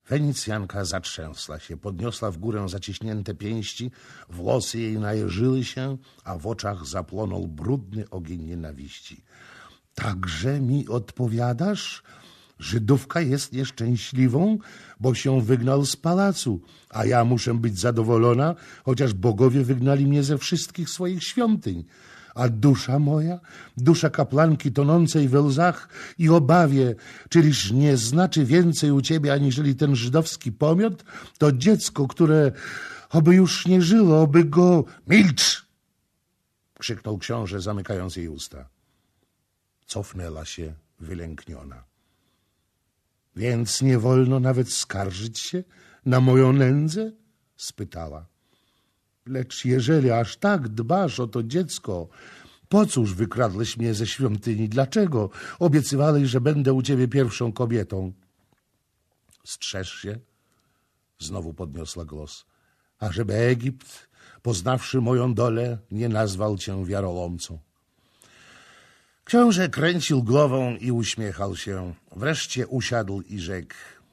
Fenicjanka zatrzęsła się, podniosła w górę zaciśnięte pięści, włosy jej najeżyły się, a w oczach zapłonął brudny ogień nienawiści. Także mi odpowiadasz? Żydówka jest nieszczęśliwą, bo się wygnał z pałacu, a ja muszę być zadowolona, chociaż bogowie wygnali mnie ze wszystkich swoich świątyń. A dusza moja, dusza kaplanki tonącej we łzach i obawie, czyliż nie znaczy więcej u ciebie, aniżeli ten żydowski pomiot? To dziecko, które oby już nie żyło, oby go... Milcz! Krzyknął książę, zamykając jej usta. Cofnęła się wylękniona. Więc nie wolno nawet skarżyć się na moją nędzę? Spytała. Lecz jeżeli aż tak dbasz o to dziecko, po cóż wykradłeś mnie ze świątyni? Dlaczego obiecywałeś, że będę u ciebie pierwszą kobietą? Strzeż się, znowu podniosła głos, ażeby Egipt, poznawszy moją dolę, nie nazwał cię wiarolomcą. Książę kręcił głową i uśmiechał się. Wreszcie usiadł i rzekł.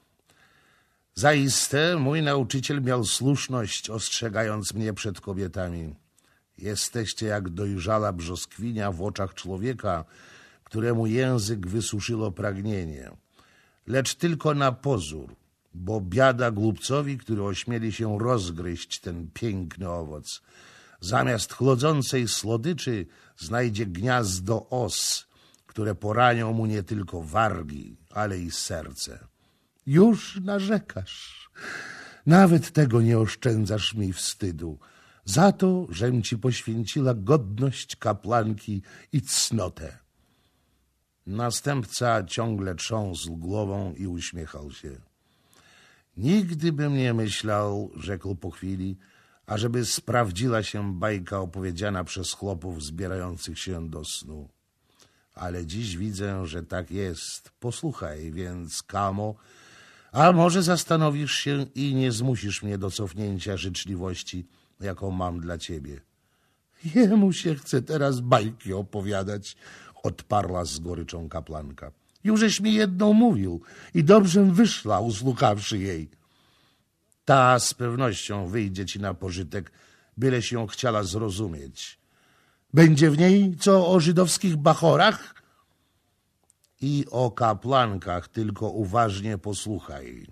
Zaiste mój nauczyciel miał słuszność, ostrzegając mnie przed kobietami. Jesteście jak dojrzała brzoskwinia w oczach człowieka, któremu język wysuszyło pragnienie. Lecz tylko na pozór, bo biada głupcowi, który ośmieli się rozgryźć ten piękny owoc. Zamiast chłodzącej słodyczy znajdzie gniazdo os, które poranią mu nie tylko wargi, ale i serce. Już narzekasz. Nawet tego nie oszczędzasz mi wstydu. Za to, żem ci poświęciła godność kaplanki i cnotę. Następca ciągle trząsł głową i uśmiechał się. Nigdy bym nie myślał, rzekł po chwili, ażeby sprawdziła się bajka opowiedziana przez chłopów zbierających się do snu. Ale dziś widzę, że tak jest. Posłuchaj więc, Kamo, a może zastanowisz się i nie zmusisz mnie do cofnięcia życzliwości, jaką mam dla ciebie. Jemu się chce teraz bajki opowiadać, odparła z goryczą kaplanka. Jużeś mi jedną mówił i dobrzem wyszła, usłuchawszy jej. Ta z pewnością wyjdzie ci na pożytek, byleś ją chciała zrozumieć. Będzie w niej co o żydowskich bachorach? I o kaplankach tylko uważnie posłuchaj.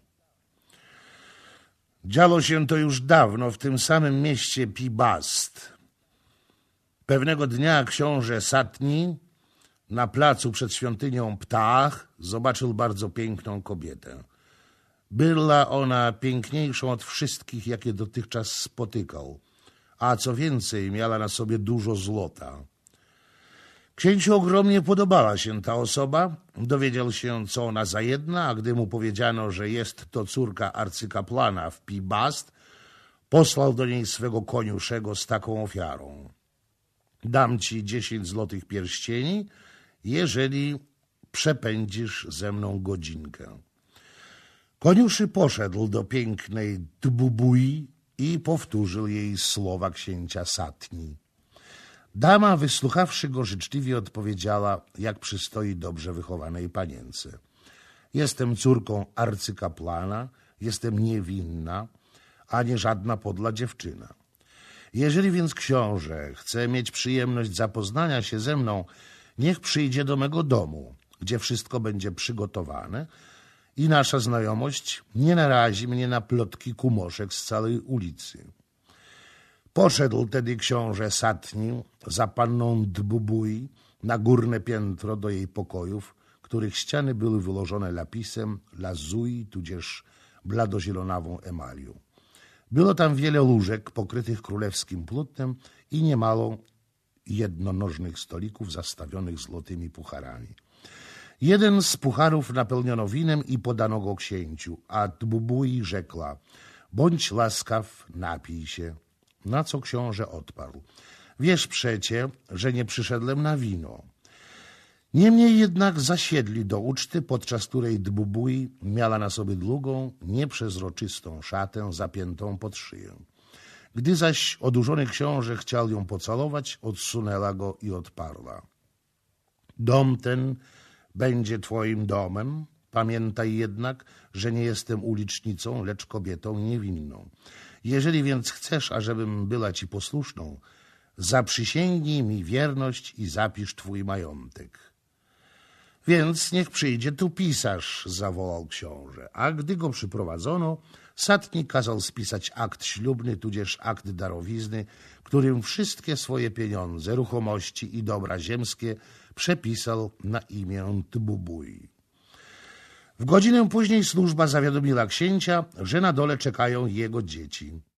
Działo się to już dawno w tym samym mieście Pi-Bast. Pewnego dnia książę Satni na placu przed świątynią Ptah zobaczył bardzo piękną kobietę. Była ona piękniejszą od wszystkich, jakie dotychczas spotykał, a co więcej, miała na sobie dużo złota. Księciu ogromnie podobała się ta osoba, dowiedział się, co ona za jedna, a gdy mu powiedziano, że jest to córka arcykaplana w Pi-Bast, posłał do niej swego koniuszego z taką ofiarą. Dam ci 10 złotych pierścieni, jeżeli przepędzisz ze mną godzinkę. Koniuszy poszedł do pięknej Tbubui i powtórzył jej słowa księcia Satni. Dama, wysłuchawszy go, życzliwie odpowiedziała, jak przystoi dobrze wychowanej panience. Jestem córką arcykaplana, jestem niewinna, a nie żadna podła dziewczyna. Jeżeli więc książę chce mieć przyjemność zapoznania się ze mną, niech przyjdzie do mego domu, gdzie wszystko będzie przygotowane i nasza znajomość nie narazi mnie na plotki kumoszek z całej ulicy. Poszedł tedy książę Satni za panną Tbubui na górne piętro do jej pokojów, których ściany były wyłożone lapisem, lazui, tudzież bladozielonawą emalią. Było tam wiele łóżek pokrytych królewskim płótnem i niemało jednonożnych stolików zastawionych złotymi pucharami. Jeden z pucharów napełniono winem i podano go księciu, a Tbubui rzekła: bądź łaskaw, napij się. Na co książę odparł: wiesz przecie, że nie przyszedłem na wino. Niemniej jednak zasiedli do uczty, podczas której Tbubui miała na sobie długą, nieprzezroczystą szatę zapiętą pod szyję. Gdy zaś odurzony książę chciał ją pocałować, odsunęła go i odparła: dom ten będzie twoim domem, Pamiętaj jednak, że nie jestem ulicznicą, lecz kobietą niewinną. Jeżeli więc chcesz, ażebym była ci posłuszną, zaprzysięgnij mi wierność i zapisz twój majątek. Więc niech przyjdzie tu pisarz, zawołał książę. A gdy go przyprowadzono, Satni kazał spisać akt ślubny, tudzież akt darowizny, którym wszystkie swoje pieniądze, ruchomości i dobra ziemskie przepisał na imię Tbubui. W godzinę później służba zawiadomiła księcia, że na dole czekają jego dzieci.